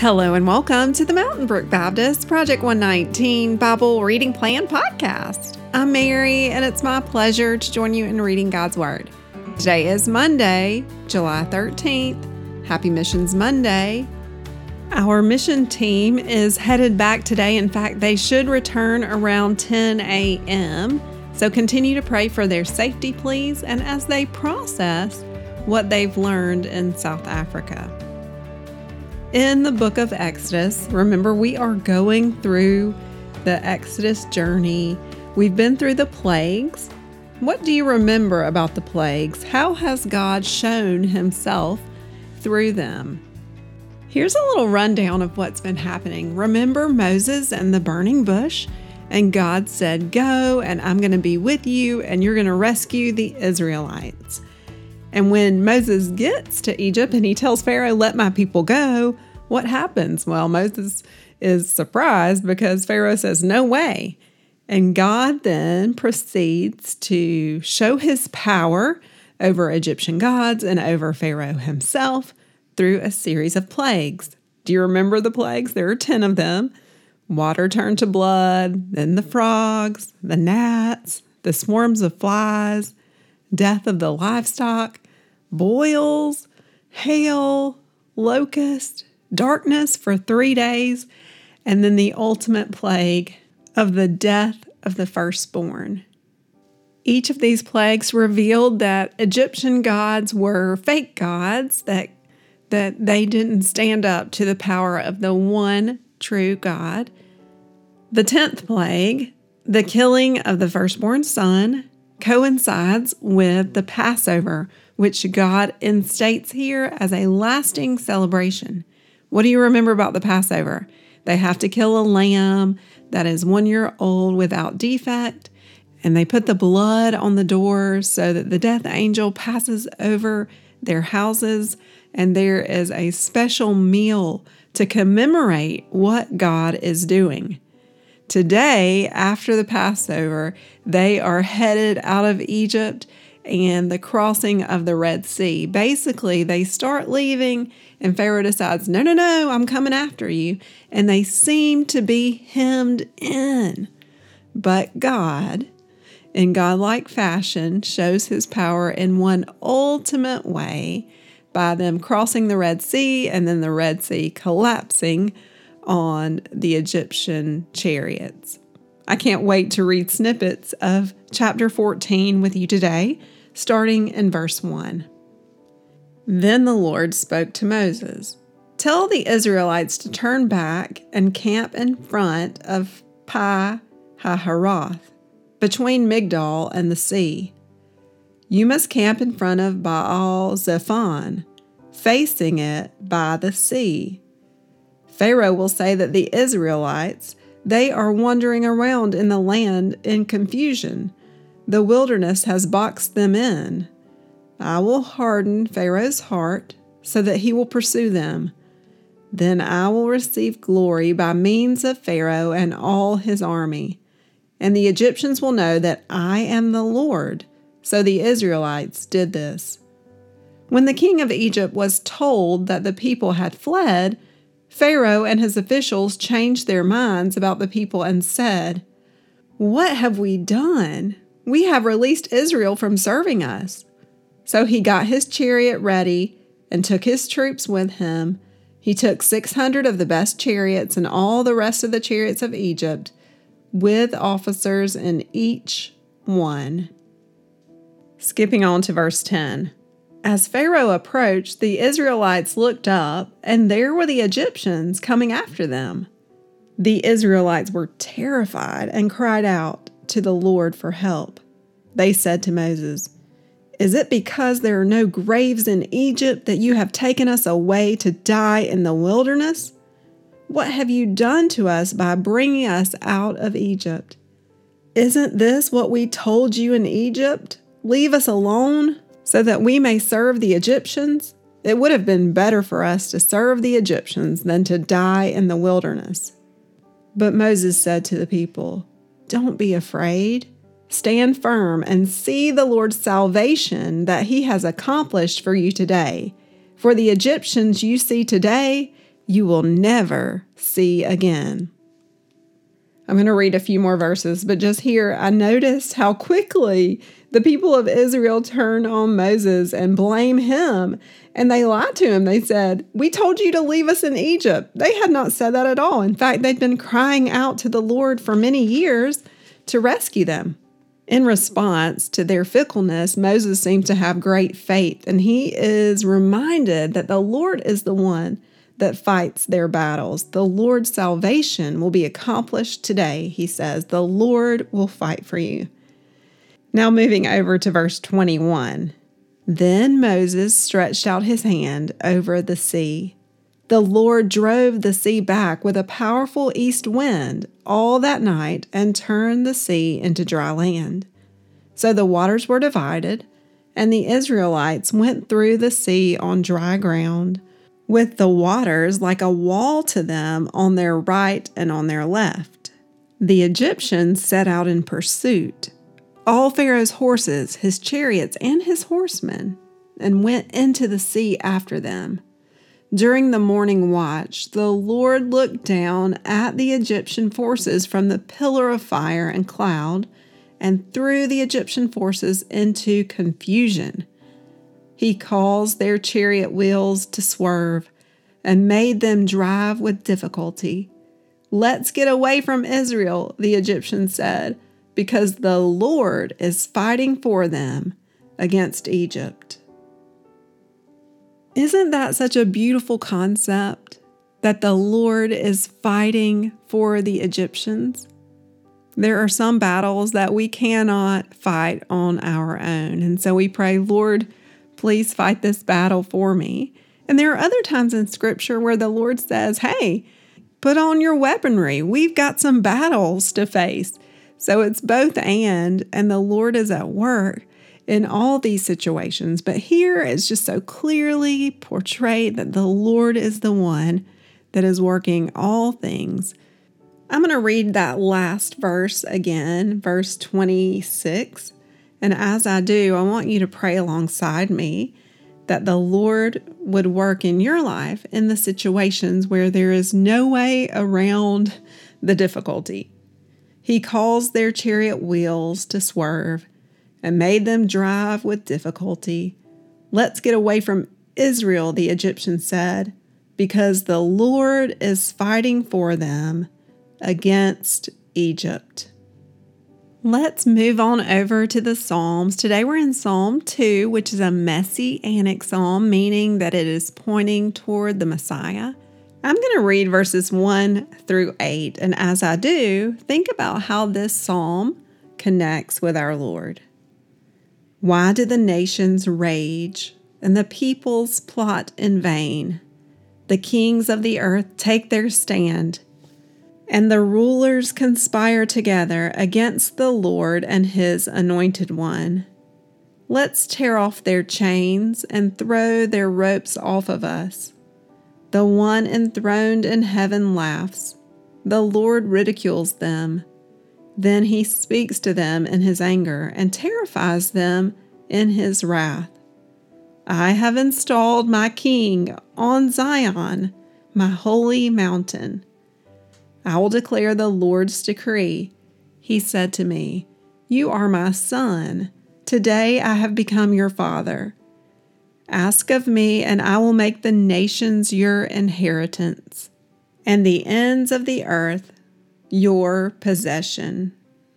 Hello and welcome to the Mountain Brook Baptist Project 119 Bible Reading Plan Podcast. I'm Mary, and it's my pleasure to join you in reading God's Word. Today is Monday, July 13th. Happy Missions Monday. Our mission team is headed back today. In fact, they should return around 10 a.m. So continue to pray for their safety, please, and as they process what they've learned in South Africa. In the book of Exodus, remember we are going through the Exodus journey. We've been through the plagues. What do you remember about the plagues? How has God shown himself through them? Here's a little rundown of what's been happening. Remember Moses and the burning bush? And God said, "Go, and I'm going to be with you, and you're going to rescue the Israelites." And when Moses gets to Egypt and he tells Pharaoh, "Let my people go," what happens? Well, Moses is surprised because Pharaoh says, "No way." And God then proceeds to show his power over Egyptian gods and over Pharaoh himself through a series of plagues. Do you remember the plagues? There are 10 of them. Water turned to blood, then the frogs, the gnats, the swarms of flies, death of the livestock, boils, hail, locust, darkness for 3 days, and then the ultimate plague of the death of the firstborn. Each of these plagues revealed that Egyptian gods were fake gods, that they didn't stand up to the power of the one true God. The 10th plague, the killing of the firstborn son, coincides with the Passover, which God instates here as a lasting celebration. What do you remember about the Passover? They have to kill a lamb that is 1 year old without defect, and they put the blood on the doors so that the death angel passes over their houses, and there is a special meal to commemorate what God is doing. Today, after the Passover, they are headed out of Egypt and the crossing of the Red Sea. Basically, they start leaving and Pharaoh decides, no, I'm coming after you. And they seem to be hemmed in. But God, in godlike fashion, shows his power in one ultimate way by them crossing the Red Sea and then the Red Sea collapsing on the Egyptian chariots. I can't wait to read snippets of chapter 14 with you today, starting in verse 1. Then the Lord spoke to Moses, "Tell the Israelites to turn back and camp in front of Pi-hahiroth, between Migdol and the sea. You must camp in front of Baal-zephon, facing it by the sea. Pharaoh will say that the Israelites, they are wandering around in the land in confusion. The wilderness has boxed them in. I will harden Pharaoh's heart so that he will pursue them. Then I will receive glory by means of Pharaoh and all his army. And the Egyptians will know that I am the Lord." So the Israelites did this. When the king of Egypt was told that the people had fled, Pharaoh and his officials changed their minds about the people and said, "What have we done? We have released Israel from serving us." So he got his chariot ready and took his troops with him. He took 600 of the best chariots and all the rest of the chariots of Egypt, with officers in each one. Skipping on to verse 10. As Pharaoh approached, the Israelites looked up, and there were the Egyptians coming after them. The Israelites were terrified and cried out to the Lord for help. They said to Moses, "Is it because there are no graves in Egypt that you have taken us away to die in the wilderness? What have you done to us by bringing us out of Egypt? Isn't this what we told you in Egypt? Leave us alone so that we may serve the Egyptians? It would have been better for us to serve the Egyptians than to die in the wilderness." But Moses said to the people, "Don't be afraid. Stand firm and see the Lord's salvation that he has accomplished for you today. For the Egyptians you see today, you will never see again. I'm going to read a few more verses, but just here, I noticed how quickly the people of Israel turn on Moses and blame him. And they lied to him. They said, "We told you to leave us in Egypt." They had not said that at all. In fact, they'd been crying out to the Lord for many years to rescue them. In response to their fickleness, Moses seems to have great faith, and he is reminded that the Lord is the one that fights their battles. The Lord's salvation will be accomplished today, he says. The Lord will fight for you. Now moving over to verse 21. Then Moses stretched out his hand over the sea. The Lord drove the sea back with a powerful east wind all that night and turned the sea into dry land. So the waters were divided, and the Israelites went through the sea on dry ground, with the waters like a wall to them on their right and on their left. The Egyptians set out in pursuit, all Pharaoh's horses, his chariots, and his horsemen, and went into the sea after them. During the morning watch, the Lord looked down at the Egyptian forces from the pillar of fire and cloud and threw the Egyptian forces into confusion. He caused their chariot wheels to swerve and made them drive with difficulty. "Let's get away from Israel," the Egyptians said, "because the Lord is fighting for them against Egypt." Isn't that such a beautiful concept, that the Lord is fighting for the Egyptians? There are some battles that we cannot fight on our own, and so we pray, "Lord, please fight this battle for me." And there are other times in Scripture where the Lord says, "Hey, put on your weaponry. We've got some battles to face." So it's both and the Lord is at work in all these situations. But here it's just so clearly portrayed that the Lord is the one that is working all things. I'm going to read that last verse again, verse 26. And as I do, I want you to pray alongside me that the Lord would work in your life in the situations where there is no way around the difficulty. He caused their chariot wheels to swerve and made them drive with difficulty. "Let's get away from Israel," the Egyptians said, "because the Lord is fighting for them against Egypt." Let's move on over to the Psalms. Today we're in Psalm 2, which is a messianic psalm, meaning that it is pointing toward the Messiah. I'm going to read verses 1 through 8, and as I do, think about how this psalm connects with our Lord. "Why do the nations rage and the peoples plot in vain? The kings of the earth take their stand, and the rulers conspire together against the Lord and his anointed one. Let's tear off their chains and throw their ropes off of us. The one enthroned in heaven laughs. The Lord ridicules them. Then he speaks to them in his anger and terrifies them in his wrath. I have installed my king on Zion, my holy mountain. I will declare the Lord's decree. He said to me, 'You are my son. Today I have become your father. Ask of me, and I will make the nations your inheritance, and the ends of the earth your possession.'"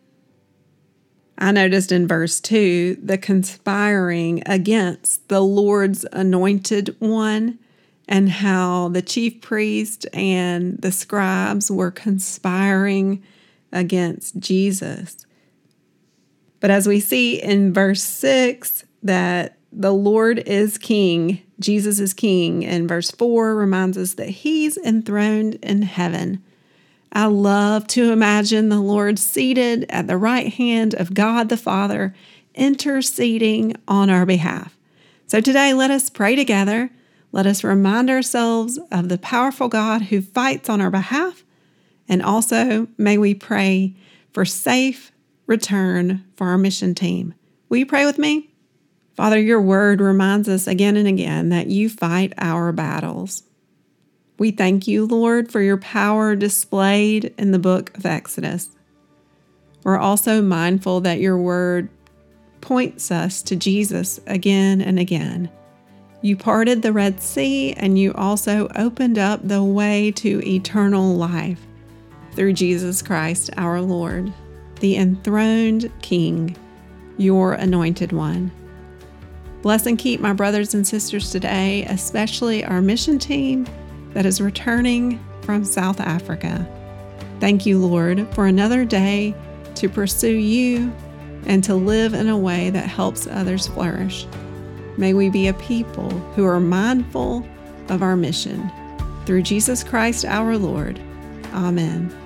I noticed in verse 2 the conspiring against the Lord's anointed one, and how the chief priest and the scribes were conspiring against Jesus. But as we see in verse 6 that the Lord is king, Jesus is king, and verse 4 reminds us that he's enthroned in heaven. I love to imagine the Lord seated at the right hand of God the Father, interceding on our behalf. So today, let us pray together. Let us remind ourselves of the powerful God who fights on our behalf. And also, may we pray for safe return for our mission team. Will you pray with me? Father, your word reminds us again and again that you fight our battles. We thank you, Lord, for your power displayed in the book of Exodus. We're also mindful that your word points us to Jesus again and again. You parted the Red Sea, and you also opened up the way to eternal life through Jesus Christ our Lord, the enthroned King, your anointed one. Bless and keep my brothers and sisters today, especially our mission team that is returning from South Africa. Thank you, Lord, for another day to pursue you and to live in a way that helps others flourish. May we be a people who are mindful of our mission. Through Jesus Christ our Lord. Amen.